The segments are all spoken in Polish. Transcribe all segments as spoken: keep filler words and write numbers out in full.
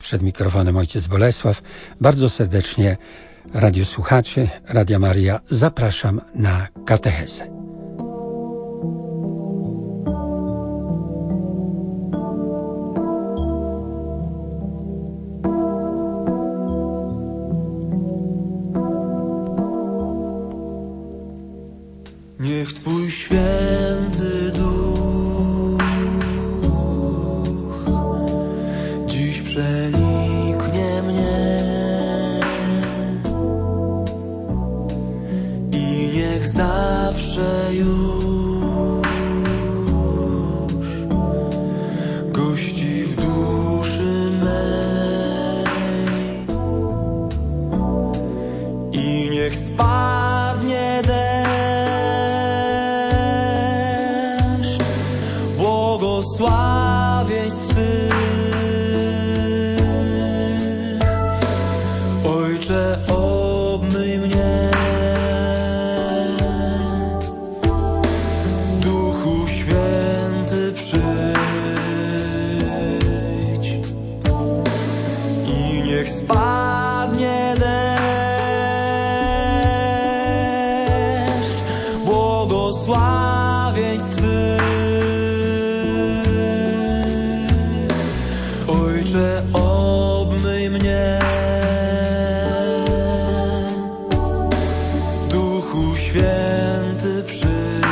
Przed mikrofonem ojciec Bolesław. Bardzo serdecznie radiosłuchaczy Radia Maria zapraszam na katechezę. Niech Twój święty duch dziś przeniknie mnie i niech zawsze już gości w duszy mej i niech spadnie deszcz błogosławieństw Twych. Ojcze, obmyj mnie, Duchu Święty przyjdź i niech spadnie deszcz błogosławieństw Twych. Ojcze, obmyj mnie, Duchu Święty przyjdź,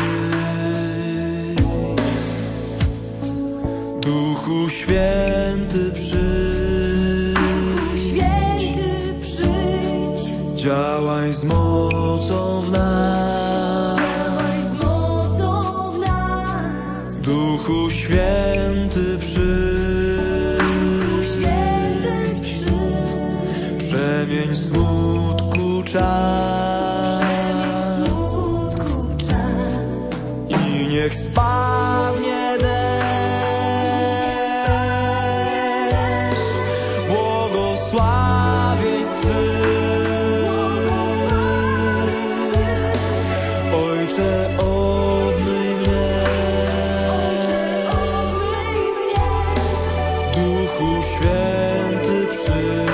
Duchu Święty przyjdź, Duchu Święty przyjdź, działaj z mocą w nas, działaj z mocą w nas, Duchu Święty przyjdź. Przemień smutku czas, przemień smutku czas i niech spadnie deszcz błogosławieństw Twych. Ojcze, obmyj mnie, Duchu Święty przyjdź.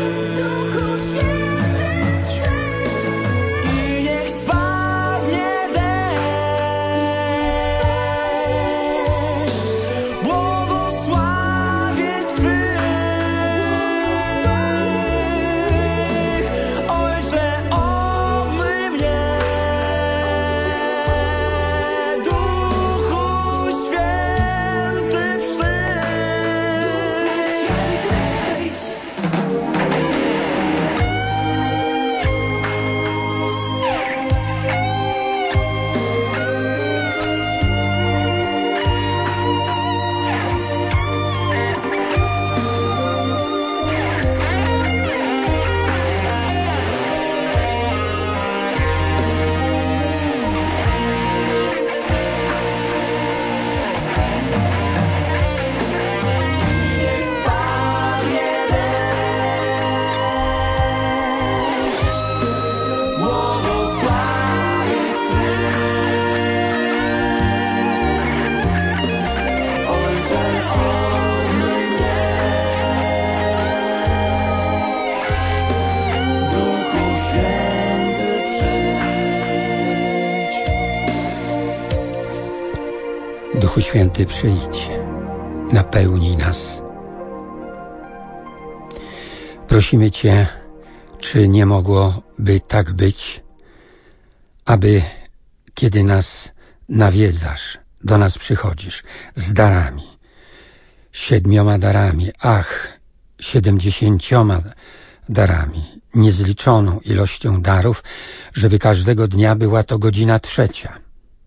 Duchu Święty przyjdź, napełnij nas. Prosimy Cię, czy nie mogłoby tak być, aby kiedy nas nawiedzasz, do nas przychodzisz z darami, siedmioma darami, ach, siedemdziesięcioma darami, niezliczoną ilością darów, żeby każdego dnia była to godzina trzecia.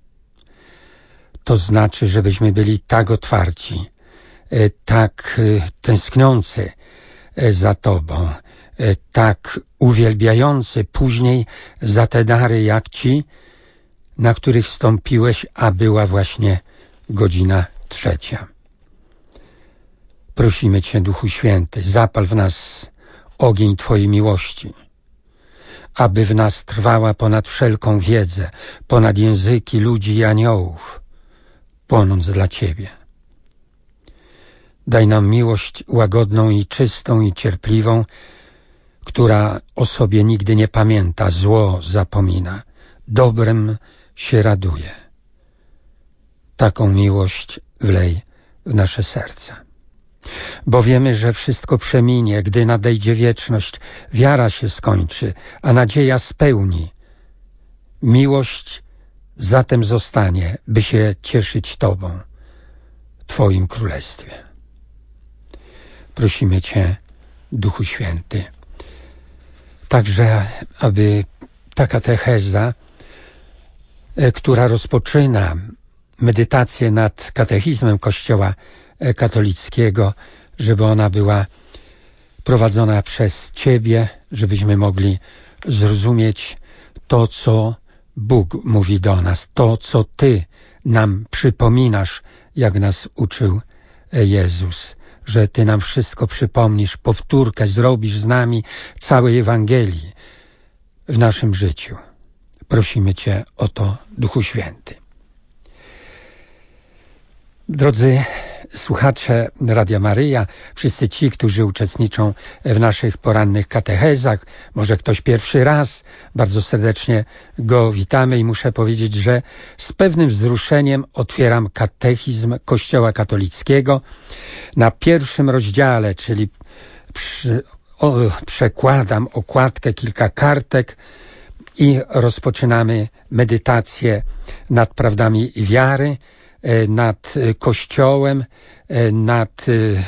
To znaczy, żebyśmy byli tak otwarci, tak tęskniący za Tobą, tak uwielbiający później za te dary jak ci, na których wstąpiłeś, a była właśnie godzina trzecia. Prosimy Cię, Duchu Święty, zapal w nas ogień Twojej miłości, aby w nas trwała ponad wszelką wiedzę, ponad języki ludzi i aniołów, płonąc dla Ciebie. Daj nam miłość łagodną i czystą i cierpliwą, która o sobie nigdy nie pamięta, zło zapomina, dobrem się raduje. Taką miłość wlej w nasze serca. Bo wiemy, że wszystko przeminie, gdy nadejdzie wieczność, wiara się skończy, a nadzieja spełni. Miłość zatem zostanie, by się cieszyć Tobą, Twoim Królestwie. Prosimy Cię, Duchu Święty, także aby ta katecheza, która rozpoczyna medytację nad katechizmem Kościoła katolickiego, żeby ona była prowadzona przez Ciebie, żebyśmy mogli zrozumieć to, co Bóg mówi do nas, to, co Ty nam przypominasz, jak nas uczył Jezus, że Ty nam wszystko przypomnisz, powtórkę zrobisz z nami całej Ewangelii w naszym życiu. Prosimy Cię o to, Duchu Święty. Drodzy słuchacze Radia Maryja, wszyscy ci, którzy uczestniczą w naszych porannych katechezach, może ktoś pierwszy raz, bardzo serdecznie go witamy i muszę powiedzieć, że z pewnym wzruszeniem otwieram katechizm Kościoła katolickiego. Na pierwszym rozdziale, czyli przy, o, przekładam okładkę, kilka kartek i rozpoczynamy medytację nad prawdami wiary, nad Kościołem, nad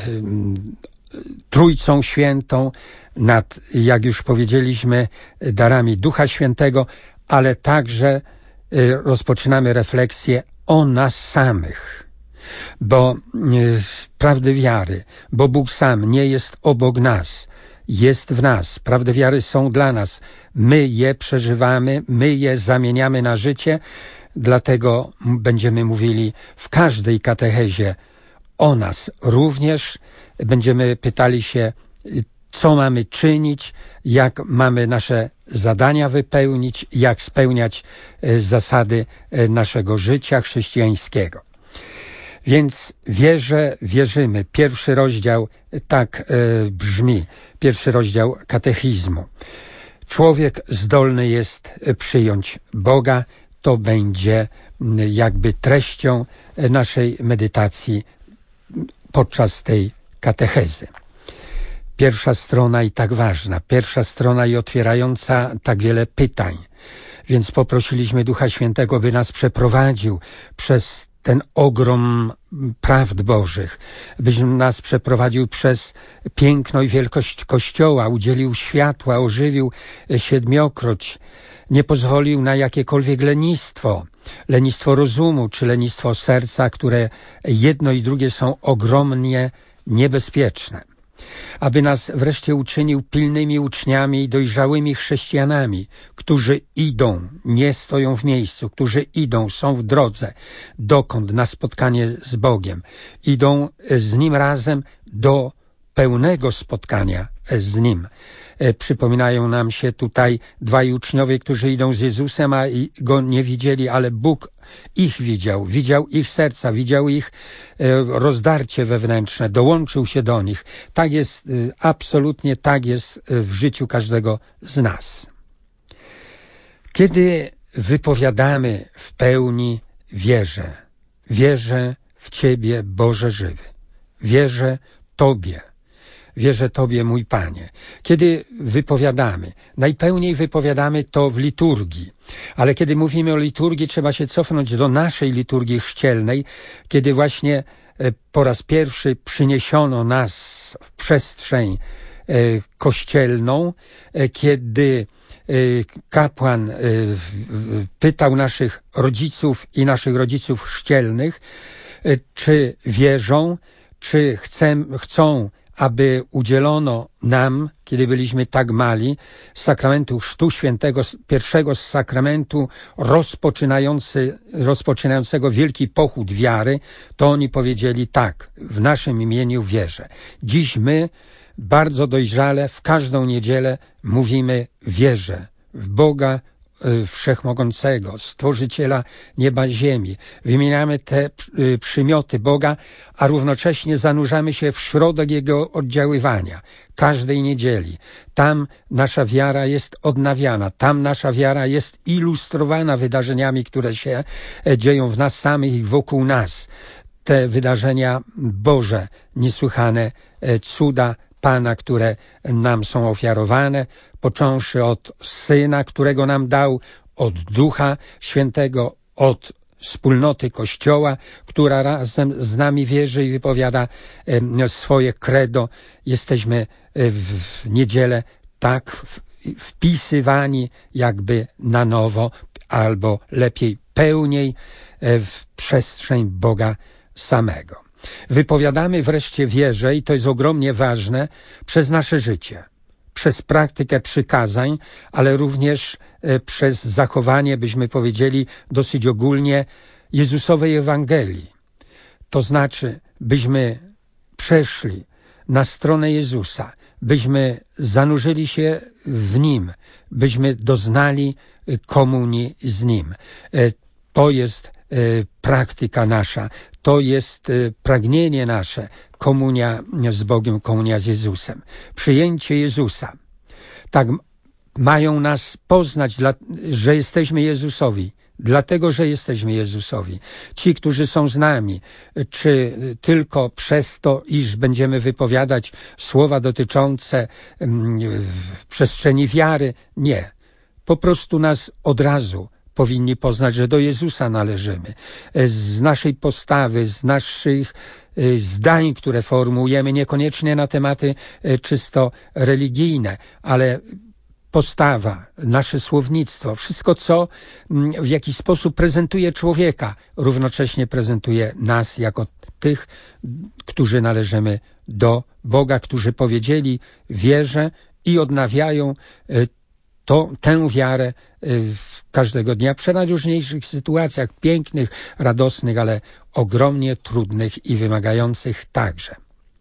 Trójcą Świętą, nad, jak już powiedzieliśmy, darami Ducha Świętego, ale także rozpoczynamy refleksję o nas samych, bo prawdy wiary, bo Bóg sam nie jest obok nas, jest w nas. Prawdy wiary są dla nas. My je przeżywamy, my je zamieniamy na życie. Dlatego będziemy mówili w każdej katechezie o nas również. Będziemy pytali się, co mamy czynić, jak mamy nasze zadania wypełnić, jak spełniać zasady naszego życia chrześcijańskiego. Więc wierzę, wierzymy. Pierwszy rozdział tak brzmi, pierwszy rozdział katechizmu. Człowiek zdolny jest przyjąć Boga. To będzie jakby treścią naszej medytacji podczas tej katechezy. Pierwsza strona i tak ważna, pierwsza strona i otwierająca tak wiele pytań. Więc poprosiliśmy Ducha Świętego, by nas przeprowadził przez ten ogrom prawd Bożych, byś nas przeprowadził przez piękno i wielkość Kościoła, udzielił światła, ożywił siedmiokroć, nie pozwolił na jakiekolwiek lenistwo, lenistwo rozumu czy lenistwo serca, które jedno i drugie są ogromnie niebezpieczne. Aby nas wreszcie uczynił pilnymi uczniami i dojrzałymi chrześcijanami, którzy idą, nie stoją w miejscu, którzy idą, są w drodze, dokąd? Na spotkanie z Bogiem. Idą z Nim razem do pełnego spotkania z Nim. Przypominają nam się tutaj dwaj uczniowie, którzy idą z Jezusem, a Go nie widzieli, ale Bóg ich widział, widział ich serca, widział ich rozdarcie wewnętrzne, dołączył się do nich. Tak jest, absolutnie tak jest w życiu każdego z nas. Kiedy wypowiadamy w pełni wierzę, wierzę w Ciebie, Boże żywy, wierzę Tobie, wierzę Tobie, mój Panie. Kiedy wypowiadamy, najpełniej wypowiadamy to w liturgii, ale kiedy mówimy o liturgii, trzeba się cofnąć do naszej liturgii chrzcielnej, kiedy właśnie po raz pierwszy przyniesiono nas w przestrzeń kościelną, kiedy kapłan pytał naszych rodziców i naszych rodziców chrzcielnych, czy wierzą, czy chcę, chcą, aby udzielono nam, kiedy byliśmy tak mali, sakramentu Chrztu Świętego, pierwszego z sakramentu rozpoczynający, rozpoczynającego wielki pochód wiary, to oni powiedzieli tak, w naszym imieniu wierzę. Dziś my bardzo dojrzale w każdą niedzielę mówimy wierzę w Boga Wszechmogącego, Stworzyciela nieba i ziemi. Wymieniamy te przymioty Boga, a równocześnie zanurzamy się w środek Jego oddziaływania każdej niedzieli. Tam nasza wiara jest odnawiana, tam nasza wiara jest ilustrowana wydarzeniami, które się dzieją w nas samych i wokół nas. Te wydarzenia Boże, niesłychane cuda Pana, które nam są ofiarowane, począwszy od Syna, którego nam dał, od Ducha Świętego, od wspólnoty Kościoła, która razem z nami wierzy i wypowiada swoje credo. Jesteśmy w niedzielę tak wpisywani jakby na nowo, albo lepiej pełniej w przestrzeń Boga samego. Wypowiadamy wreszcie wierze, i to jest ogromnie ważne, przez nasze życie, przez praktykę przykazań, ale również przez zachowanie, byśmy powiedzieli dosyć ogólnie, Jezusowej Ewangelii. To znaczy, byśmy przeszli na stronę Jezusa, byśmy zanurzyli się w Nim, byśmy doznali komunii z Nim. To jest praktyka nasza, to jest pragnienie nasze, komunia z Bogiem, komunia z Jezusem. Przyjęcie Jezusa. Tak mają nas poznać, że jesteśmy Jezusowi, dlatego, że jesteśmy Jezusowi. Ci, którzy są z nami, czy tylko przez to, iż będziemy wypowiadać słowa dotyczące przestrzeni wiary? Nie. Po prostu nas od razu powinni poznać, że do Jezusa należymy. Z naszej postawy, z naszych zdań, które formułujemy, niekoniecznie na tematy czysto religijne, ale postawa, nasze słownictwo, wszystko, co w jakiś sposób prezentuje człowieka, równocześnie prezentuje nas jako tych, którzy należymy do Boga, którzy powiedzieli wierzę i odnawiają to, tę wiarę w każdego dnia, przy najróżniejszych sytuacjach, pięknych, radosnych, ale ogromnie trudnych i wymagających także.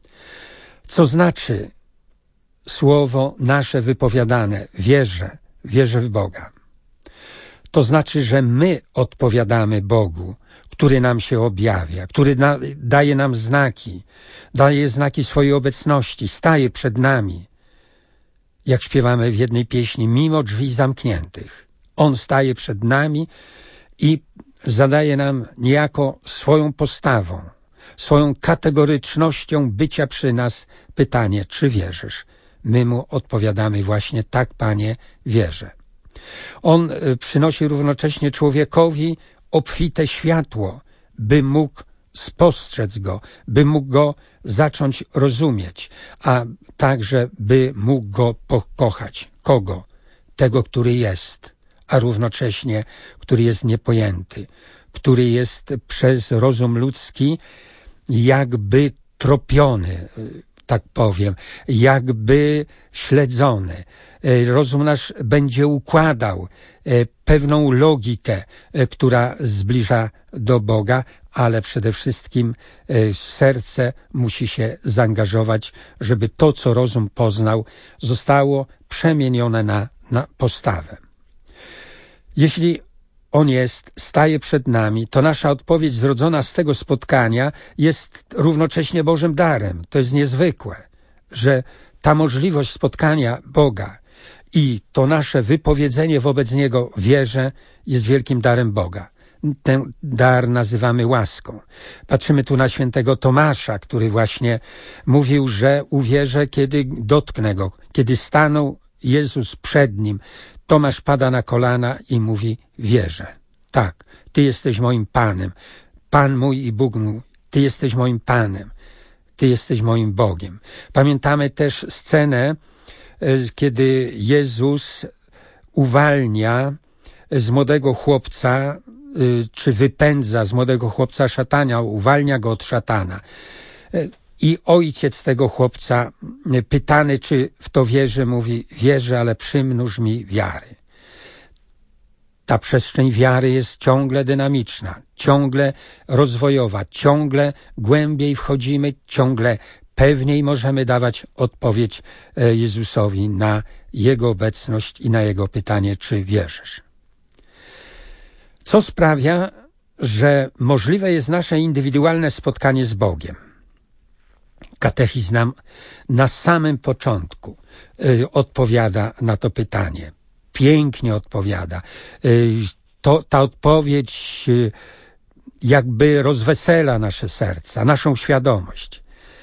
Co znaczy słowo nasze wypowiadane, wierzę, wierzę w Boga? To znaczy, że my odpowiadamy Bogu, który nam się objawia, który na, daje nam znaki, daje znaki swojej obecności, staje przed nami. Jak śpiewamy w jednej pieśni, mimo drzwi zamkniętych. On staje przed nami i zadaje nam niejako swoją postawą, swoją kategorycznością bycia przy nas pytanie, czy wierzysz? My mu odpowiadamy właśnie tak, Panie, wierzę. On przynosi równocześnie człowiekowi obfite światło, by mógł spostrzec go, by mógł go zacząć rozumieć, a także by mógł go pokochać. Kogo? Tego, który jest, a równocześnie, który jest niepojęty, który jest przez rozum ludzki jakby tropiony, tak powiem, jakby śledzony. Rozum nasz będzie układał pewną logikę, która zbliża do Boga, ale przede wszystkim serce musi się zaangażować, żeby to, co rozum poznał, zostało przemienione na, na postawę. Jeśli On jest, staje przed nami, to nasza odpowiedź zrodzona z tego spotkania jest równocześnie Bożym darem. To jest niezwykłe, że ta możliwość spotkania Boga i to nasze wypowiedzenie wobec Niego wierzę jest wielkim darem Boga. Ten dar nazywamy łaską. Patrzymy tu na świętego Tomasza, który właśnie mówił, że uwierzę, kiedy dotknę Go. Kiedy stanął Jezus przed nim, Tomasz pada na kolana i mówi, wierzę. Tak, Ty jesteś moim Panem. Pan mój i Bóg mój. Ty jesteś moim Panem. Ty jesteś moim Bogiem. Pamiętamy też scenę, kiedy Jezus uwalnia z młodego chłopca, czy wypędza z młodego chłopca szatana, uwalnia go od szatana. I ojciec tego chłopca, pytany, czy w to wierzy, mówi, wierzę, ale przymnóż mi wiary. Ta przestrzeń wiary jest ciągle dynamiczna, ciągle rozwojowa, ciągle głębiej wchodzimy, ciągle pewniej możemy dawać odpowiedź Jezusowi na Jego obecność i na Jego pytanie, czy wierzysz. Co sprawia, że możliwe jest nasze indywidualne spotkanie z Bogiem. Katechizm nam na samym początku y, odpowiada na to pytanie. Pięknie odpowiada. Y, to, ta odpowiedź y, jakby rozwesela nasze serca, naszą świadomość.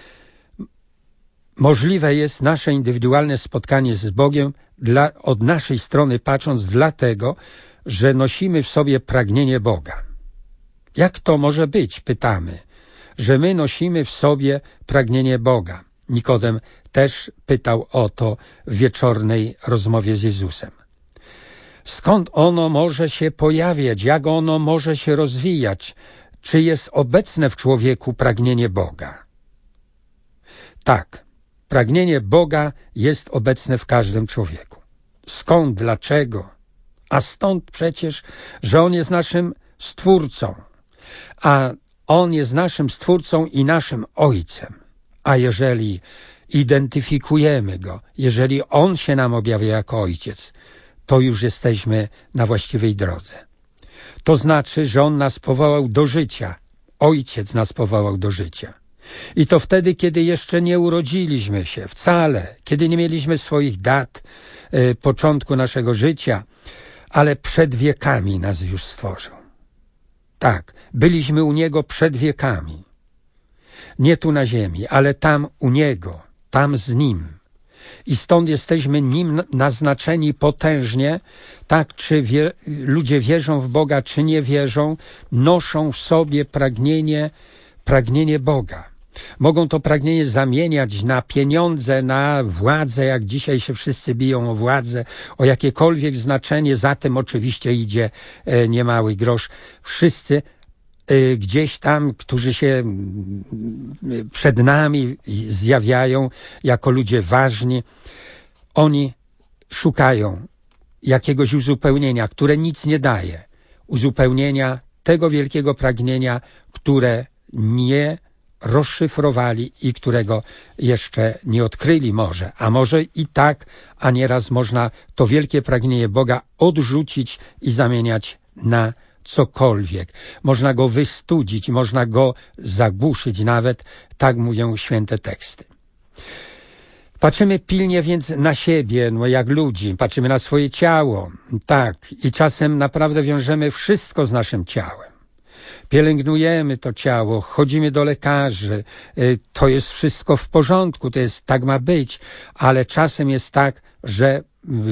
Możliwe jest nasze indywidualne spotkanie z Bogiem dla, od naszej strony patrząc dlatego, że nosimy w sobie pragnienie Boga. Jak to może być, pytamy, że my nosimy w sobie pragnienie Boga? Nikodem też pytał o to w wieczornej rozmowie z Jezusem. Skąd ono może się pojawiać? Jak ono może się rozwijać? Czy jest obecne w człowieku pragnienie Boga? Tak, pragnienie Boga jest obecne w każdym człowieku. Skąd? Dlaczego? A stąd przecież, że On jest naszym Stwórcą, a On jest naszym Stwórcą i naszym Ojcem. A jeżeli identyfikujemy Go, jeżeli On się nam objawia jako Ojciec, to już jesteśmy na właściwej drodze. To znaczy, że On nas powołał do życia. Ojciec nas powołał do życia. I to wtedy, kiedy jeszcze nie urodziliśmy się wcale, kiedy nie mieliśmy swoich dat, y, początku naszego życia, ale przed wiekami nas już stworzył. Tak, byliśmy u Niego przed wiekami. Nie tu na ziemi, ale tam u Niego, tam z Nim. I stąd jesteśmy Nim naznaczeni potężnie, tak czy wie, ludzie wierzą w Boga, czy nie wierzą, noszą w sobie pragnienie, pragnienie Boga. Mogą to pragnienie zamieniać na pieniądze, na władzę, jak dzisiaj się wszyscy biją o władzę, o jakiekolwiek znaczenie, za tym oczywiście idzie e, niemały grosz. Wszyscy e, gdzieś tam, którzy się m, przed nami zjawiają jako ludzie ważni, oni szukają jakiegoś uzupełnienia, które nic nie daje. Uzupełnienia tego wielkiego pragnienia, które nie rozszyfrowali i którego jeszcze nie odkryli może. A może i tak, a nieraz można to wielkie pragnienie Boga odrzucić i zamieniać na cokolwiek. Można go wystudzić, można go zagłuszyć nawet, tak mówią święte teksty. Patrzymy pilnie więc na siebie, no jak ludzi, patrzymy na swoje ciało, tak, i czasem naprawdę wiążemy wszystko z naszym ciałem. Pielęgnujemy to ciało, chodzimy do lekarzy, to jest wszystko w porządku, to jest, tak ma być, ale czasem jest tak, że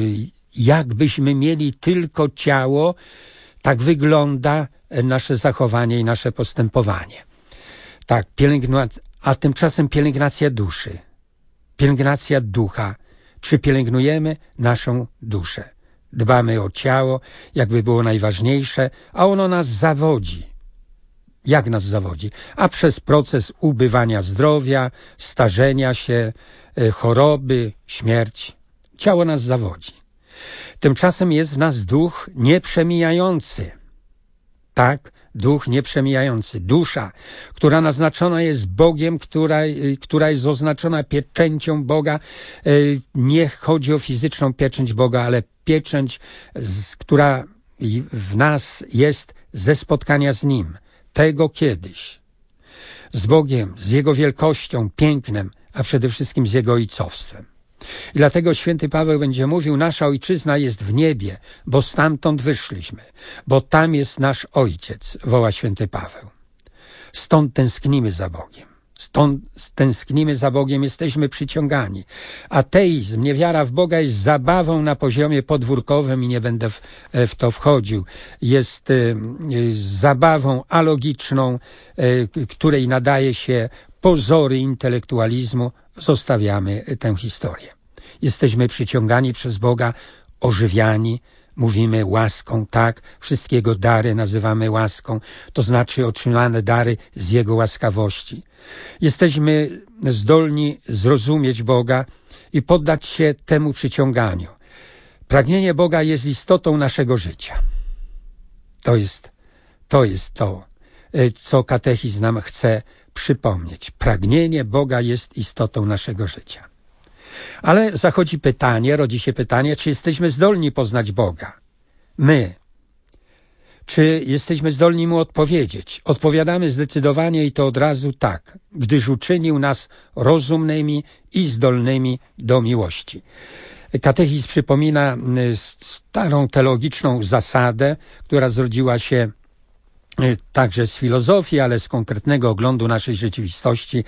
jakbyśmy mieli tylko ciało, tak wygląda nasze zachowanie i nasze postępowanie. Tak, pielęgnacja, a tymczasem pielęgnacja duszy, pielęgnacja ducha, czy pielęgnujemy naszą duszę. Dbamy o ciało, jakby było najważniejsze, a ono nas zawodzi. Jak nas zawodzi? A przez proces ubywania zdrowia, starzenia się, choroby, śmierć. Ciało nas zawodzi. Tymczasem jest w nas duch nieprzemijający. Tak, duch nieprzemijający. Dusza, która naznaczona jest Bogiem, która, która jest oznaczona pieczęcią Boga. Nie chodzi o fizyczną pieczęć Boga, ale pieczęć, która w nas jest ze spotkania z Nim. Tego kiedyś. Z Bogiem, z Jego wielkością, pięknem, a przede wszystkim z Jego ojcowstwem. I dlatego święty Paweł będzie mówił, nasza ojczyzna jest w niebie, bo stamtąd wyszliśmy, bo tam jest nasz Ojciec, woła święty Paweł. Stąd tęsknimy za Bogiem. Stąd tęsknimy za Bogiem, jesteśmy przyciągani. Ateizm, niewiara w Boga jest zabawą na poziomie podwórkowym i nie będę w, w to wchodził. Jest y, y, zabawą alogiczną, y, której nadaje się pozory intelektualizmu. Zostawiamy tę historię. Jesteśmy przyciągani przez Boga, ożywiani, mówimy łaską, tak, wszystkie Jego dary nazywamy łaską, to znaczy otrzymane dary z Jego łaskawości. Jesteśmy zdolni zrozumieć Boga i poddać się temu przyciąganiu. Pragnienie Boga jest istotą naszego życia. To jest to, jest to co katechizm nam chce przypomnieć. Pragnienie Boga jest istotą naszego życia. Ale zachodzi pytanie, rodzi się pytanie, czy jesteśmy zdolni poznać Boga? My. Czy jesteśmy zdolni mu odpowiedzieć? Odpowiadamy zdecydowanie i to od razu tak, gdyż uczynił nas rozumnymi i zdolnymi do miłości. Katechizm przypomina starą teologiczną zasadę, która zrodziła się także z filozofii, ale z konkretnego oglądu naszej rzeczywistości,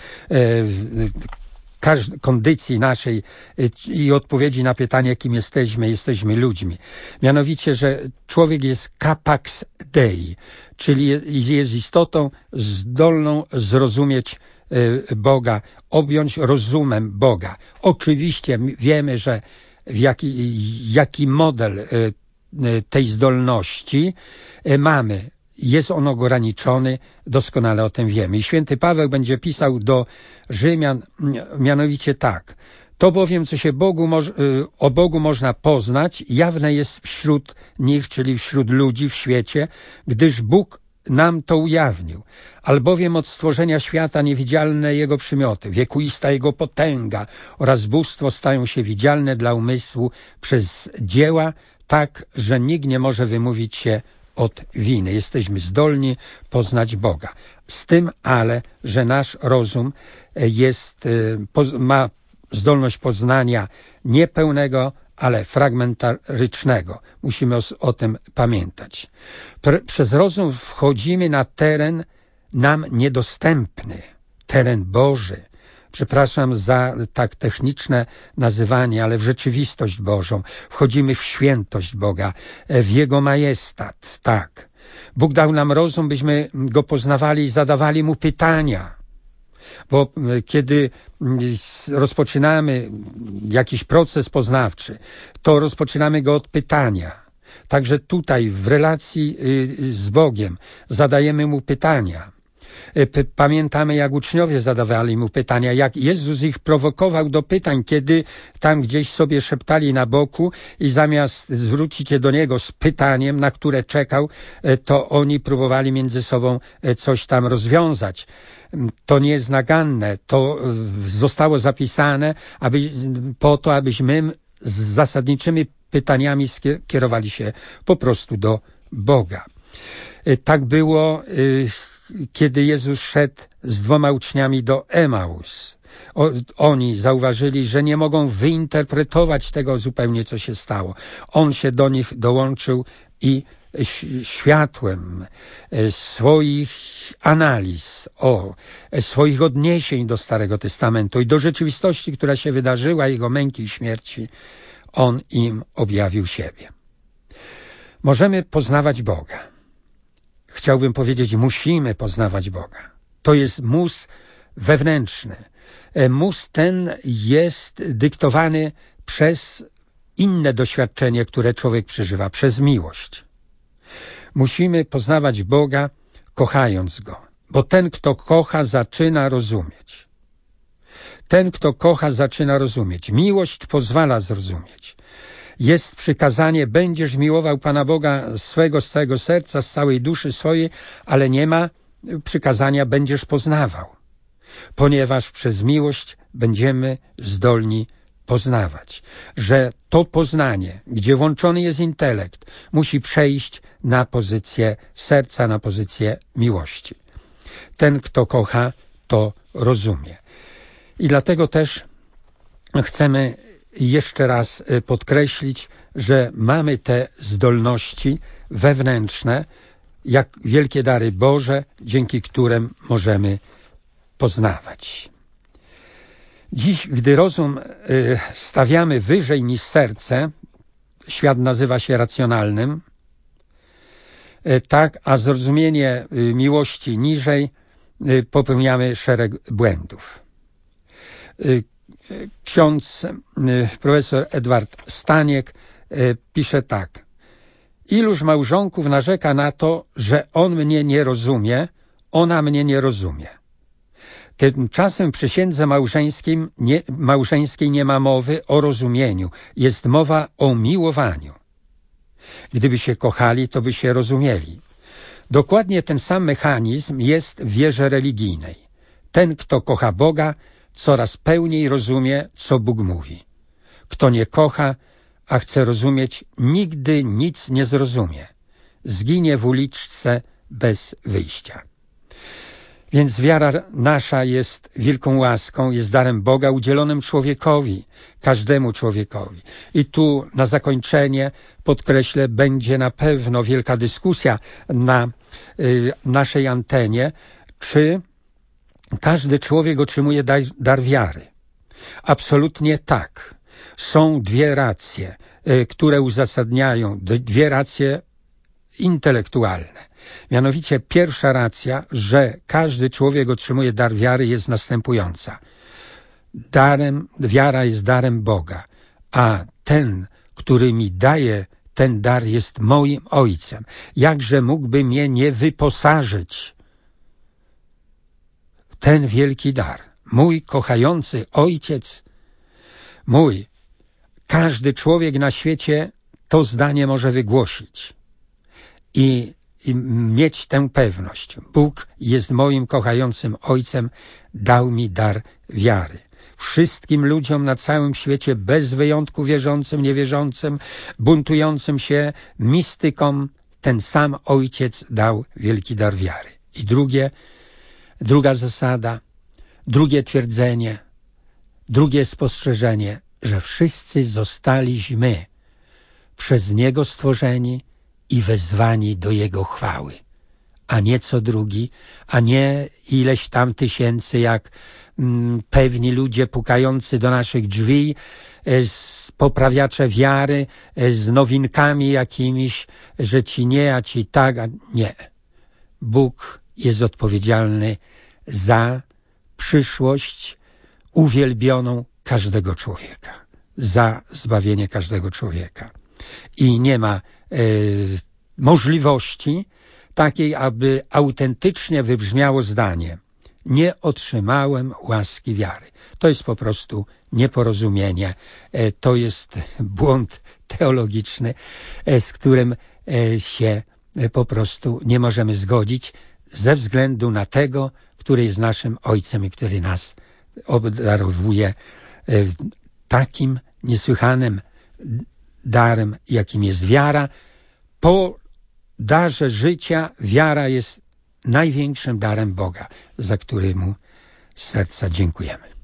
kondycji naszej i odpowiedzi na pytanie, kim jesteśmy. Jesteśmy ludźmi. Mianowicie, że człowiek jest capax Dei, czyli jest istotą zdolną zrozumieć Boga, objąć rozumem Boga. Oczywiście wiemy, że w jaki, jaki model tej zdolności mamy. Jest on ograniczony, doskonale o tym wiemy. I święty Paweł będzie pisał do Rzymian mianowicie tak. To bowiem, co się Bogu moż, o Bogu można poznać, jawne jest wśród nich, czyli wśród ludzi w świecie, gdyż Bóg nam to ujawnił. Albowiem od stworzenia świata niewidzialne Jego przymioty, wiekuista Jego potęga oraz bóstwo stają się widzialne dla umysłu przez dzieła, tak, że nikt nie może wymówić się od winy. Jesteśmy zdolni poznać Boga. Z tym ale, że nasz rozum jest, ma zdolność poznania niepełnego, ale fragmentarycznego. Musimy o, o tym pamiętać. Pre, przez rozum wchodzimy na teren nam niedostępny, teren Boży. Przepraszam za tak techniczne nazywanie, ale w rzeczywistość Bożą. Wchodzimy w świętość Boga, w Jego majestat, tak. Bóg dał nam rozum, byśmy Go poznawali i zadawali Mu pytania. Bo kiedy rozpoczynamy jakiś proces poznawczy, to rozpoczynamy go od pytania. Także tutaj w relacji z Bogiem zadajemy Mu pytania. Pamiętamy, jak uczniowie zadawali Mu pytania, jak Jezus ich prowokował do pytań, kiedy tam gdzieś sobie szeptali na boku i zamiast zwrócić się do Niego z pytaniem, na które czekał, to oni próbowali między sobą coś tam rozwiązać. To nie jest naganne, to zostało zapisane aby, po to, abyśmy z zasadniczymi pytaniami skierowali się po prostu do Boga. Tak było, kiedy Jezus szedł z dwoma uczniami do Emaus. O, oni zauważyli, że nie mogą wyinterpretować tego zupełnie, co się stało. On się do nich dołączył i światłem swoich analiz, o swoich odniesień do Starego Testamentu i do rzeczywistości, która się wydarzyła, Jego męki i śmierci, On im objawił siebie. Możemy poznawać Boga. Chciałbym powiedzieć, musimy poznawać Boga. To jest mus wewnętrzny. Mus ten jest dyktowany przez inne doświadczenie, które człowiek przeżywa, przez miłość. Musimy poznawać Boga, kochając Go, bo ten, kto kocha, zaczyna rozumieć. Ten, kto kocha, zaczyna rozumieć. Miłość pozwala zrozumieć. Jest przykazanie, będziesz miłował Pana Boga swego z całego serca, z całej duszy swojej, ale nie ma przykazania, będziesz poznawał. Ponieważ przez miłość będziemy zdolni poznawać, że to poznanie, gdzie włączony jest intelekt, musi przejść na pozycję serca, na pozycję miłości. Ten, kto kocha, to rozumie. I dlatego też chcemy jeszcze raz podkreślić, że mamy te zdolności wewnętrzne, jak wielkie dary Boże, dzięki którym możemy poznawać. Dziś, gdy rozum stawiamy wyżej niż serce, świat nazywa się racjonalnym, tak, a zrozumienie miłości niżej, popełniamy szereg błędów. Ksiądz profesor Edward Staniek pisze tak. Iluż małżonków narzeka na to, że on mnie nie rozumie, ona mnie nie rozumie. Tymczasem w przysiędze małżeńskiej nie, małżeńskiej nie ma mowy o rozumieniu, jest mowa o miłowaniu. Gdyby się kochali, to by się rozumieli. Dokładnie ten sam mechanizm jest w wierze religijnej. Ten, kto kocha Boga, coraz pełniej rozumie, co Bóg mówi. Kto nie kocha, a chce rozumieć, nigdy nic nie zrozumie. zginie w uliczce bez wyjścia. Więc wiara nasza jest wielką łaską, jest darem Boga udzielonym człowiekowi, każdemu człowiekowi. I tu na zakończenie podkreślę, będzie na pewno wielka dyskusja na y, naszej antenie, czy każdy człowiek otrzymuje dar, dar wiary. Absolutnie tak. Są dwie racje, y, które uzasadniają, dwie racje intelektualne. Mianowicie pierwsza racja, że każdy człowiek otrzymuje dar wiary, jest następująca. Darem, wiara jest darem Boga, a ten, który mi daje ten dar, jest moim Ojcem. Jakże mógłby mnie nie wyposażyć ten wielki dar? Mój kochający Ojciec, mój. Każdy człowiek na świecie to zdanie może wygłosić i i mieć tę pewność. Bóg jest moim kochającym Ojcem, dał mi dar wiary. Wszystkim ludziom na całym świecie, bez wyjątku wierzącym, niewierzącym, buntującym się, mistykom, ten sam Ojciec dał wielki dar wiary. I drugie, druga zasada, drugie twierdzenie, drugie spostrzeżenie, że wszyscy zostaliśmy przez Niego stworzeni i wezwani do Jego chwały, a nie co drugi, a nie ileś tam tysięcy, jak mm, pewni ludzie pukający do naszych drzwi, z poprawiacze wiary, z nowinkami jakimiś, że ci nie, a ci tak, a nie. Bóg jest odpowiedzialny za przyszłość uwielbioną każdego człowieka, za zbawienie każdego człowieka. I nie ma y, możliwości takiej, aby autentycznie wybrzmiało zdanie: nie otrzymałem łaski wiary. To jest po prostu nieporozumienie. Y, to jest błąd teologiczny, y, z którym y, się y, po prostu nie możemy zgodzić ze względu na tego, który jest naszym Ojcem i który nas obdarowuje y, takim niesłychanym darem, jakim jest wiara. Po darze życia wiara jest największym darem Boga, za który Mu z serca dziękujemy.